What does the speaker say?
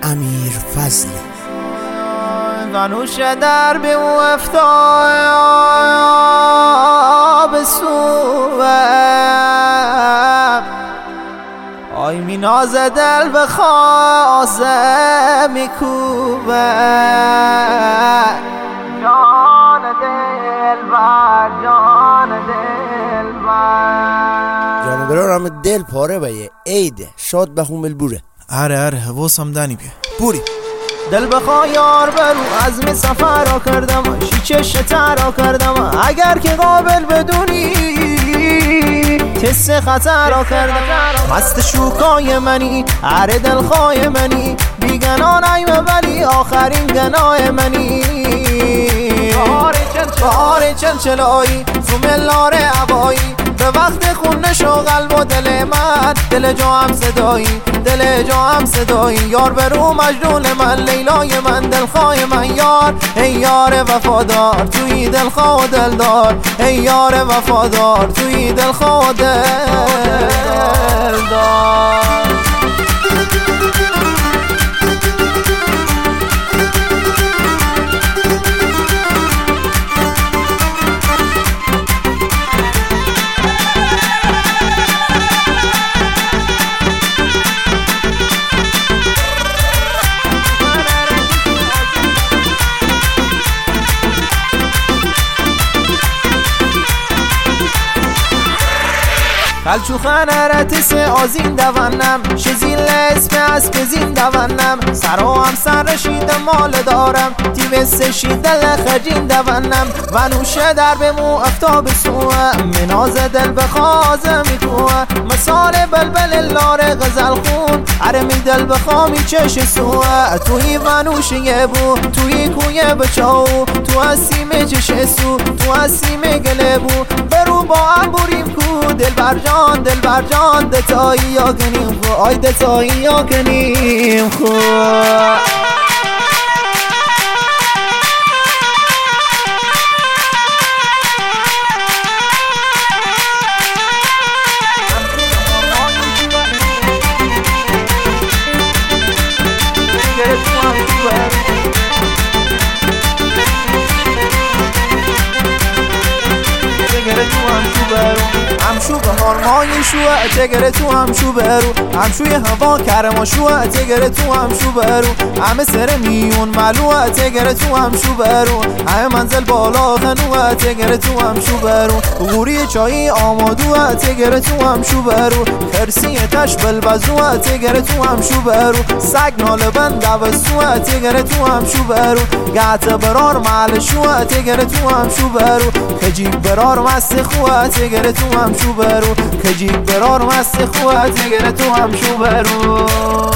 امیر فضلی. ونوش در به او افتاب سوم آی می ناز دل به خواسته می کوبه جان دل بر جان دل بر جانبرارم دل پاره بایه عیده شاد بخون بلبوره. آره حواسم دانی بیا بوری دل بخواه یار برو عزم سفر را کردم شیچش تر کردم اگر که قابل بدونی تست خطر را کردم مست شوکای منی عره دلخواه منی بیگنا نیمه ولی آخرین گناه منی بهار چلچلایی تو ملار عبایی به وقت خون نشو قلب و دل من دل جام صدایی دل جام صدایی یار برو مجنون من لیلای من دلخواه من یار ای یار وفادار توی دلخواه و دلدار ای یار وفادار توی دلخواه و دلدار کلچو خنرتس آزین دوانم شزیل اسم از کزین دوانم سرا هم سر رشید مال دارم تیوست شیدل خجین دوانم ونوشه در به مو افتاب سوه مناز دل بخوازه میتوه مثال بلبل لار غزل خون عرمی دل بخوامی چش سوه توی ونوشه بو توی کوی بچاو تو هستیم چش سو تو هستیم گله بو برو با هم بریم کو دل برجان دل بر جان دتایی یا کنیم خو آی دتایی یا کنیم خو همشو به هارمای شوه تگره تو همشو برو همشوی هوا کرما شوه تگره تو همشو برو همه سر میون ملوه تگره تو همشو برو همه منزل بالا خنوه تگره تو همشو برو غوری چایی آمادوه تگره تو همشو برو کرسی تش بلبزوه تگره تو همشو برو سگ نال بند دوستوه تگره تو همشو برو گعت برار محل شوه تگره تو همشو برو خجیب برار مست خوه تگره تو همشو برو کجی برار مست خواه تگره تو همشو برو